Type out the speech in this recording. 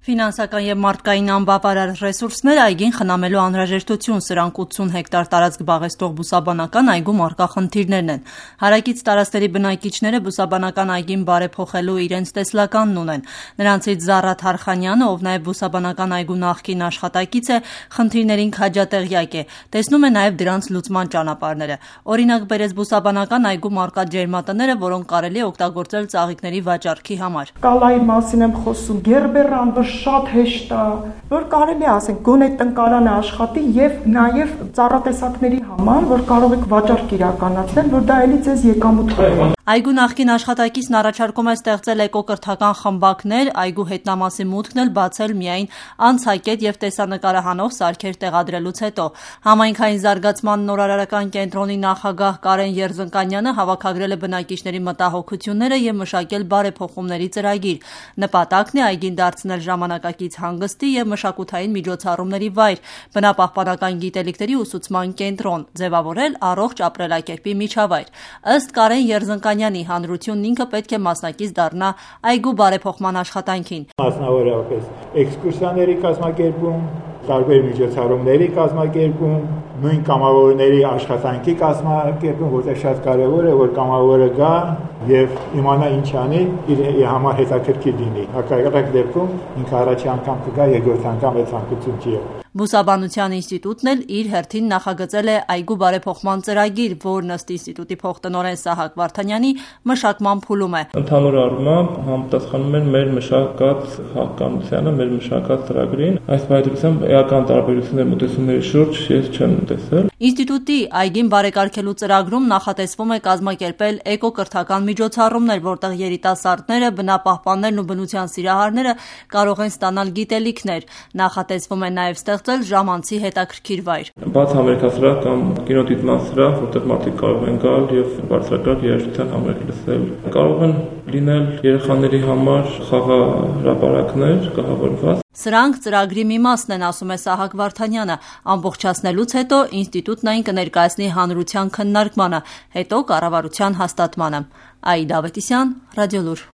Ֆինանսական և մարդկային անբավարար ռեսուրսներ այգին խնամելու անհրաժեշտություն, սրանք 80 հեկտար տարածք զբաղեցնող բուսաբանական այգում առկա խնդիրներն են։ Հարակից տարածքների բնակիչները բուսաբանական այգին բարեփոխելու իրենց տեսլականն ունեն։ Նրանցից Զառա Թարխանյանը, ով նաև բուսաբանական այգու նախկին աշխատակից է, խնդիրներին քաջատեղյակ է, տեսնում է նաև դրանց լուծման ճանապարհները։ Օրինակ բերեց բուսաբանական այգում առկա ջերմատները, որոնք կարելի է օգտագործել ծաղիկների վաճառքի համար։ Կալայի մասին եմ խոսում, գերբերան շատ հեշտ է, որ կարելի է ասենք գոնե տնկարանը աշխատի եւ նաեւ ծառատեսակների համար, որ կարող եք վաճառք իրականացնել, որ դա էլի ձեզ եկամուտ կհանձնի։ Այգու նախկին աշխատակիցն առաջարկում է ստեղծել էկոկրթական խմբակներ, այգու հետնամասի մուտքն էլ բացել միայն անցակետ եւ տեսանկարահանող սարքեր տեղադրելուց հետո։ Համայնքային զարգացման նորարարական կենտրոնի նախագահ Կարեն Երզնկանյանը հավաքագրել է բնակիչների մտահոգությունները եւ մշակել բարեփոխումների ծրագիր։ Նպատակն է այգին դարձնել ժամանակակից հանգստի եւ մշակութային միջոցառումների վայր, բնապահպանական գիտելիքների ուսուցման կենտրոն, ձևավորել առողջ ապրելակերպի միջավայր։ Ըստ Կարեն Երզնկանյանի, հանրությունն ինքը պետք է մասնակից դառնա այգու բարեփոխման աշխատանքին։ Մասնավորապես էքսկուրսիաների կազմակերպում, տարբեր միջոցառումների կազմակերպում, նույն կամավորների աշխատանքի կազմակերպում, որտեղ շատ կարևոր է, որ կամավորը գա եւ իմանա ինչ անի, իր համար հետաքրքիր լինի։ Հակառակ դեպքում ինքը առաջի անգամ կգա, երկրորդ անգամ այդ ցանկություն չի։ Բուսաբանության ինստիտուտն էլ իր հերթին նախագծել է այգու բարեփոխման ծրագիր, որն ըստ ինստիտուտի փոխտնօրեն Սահակ Վարդանյանի մշակման փուլում է։ Ընդհանուր առմամբ համապատասխանում են մեր մշակած հակամությանը, մեր մշակած ծրագրին։ Այս պայմանությամբ էական տարբերություններ մոտեցումների շուրջ ես չեմ տեսել։ Ինստիտուտի այգին բարեկարգելու ծրագրում նախատեսվում է կազմակերպել էկոկրթական միջոցառումներ, որտեղ երիտասարդները, բնապահպաններն ու բնության սիրահարները կարող են ստանալ գիտելիքներ։ Նախատեսվում է նաև ստեղծել ժամանցի հետաքրքիր վայր։ Բաց համերգասրահ կամ կինոդիտման սրահ, որտեղ մարդիկ կարող են գալ եւ բարձրակարգ երաժշտության համերգ լսել։ Կարող են լինել երեխաների համար խաղահրապարակներ կահավորված։ Սրանք ծրագրի մի մասն են, ասում է Սահակ Վարդանյանը։ Ամբողջացնելուց հետո ինստիտուտն այն կներկայացնի հանրության քննարկմանը, հետո կառավարության հաստատմանը։ Աիդա Ավետիսյան, Ռադիոլուր։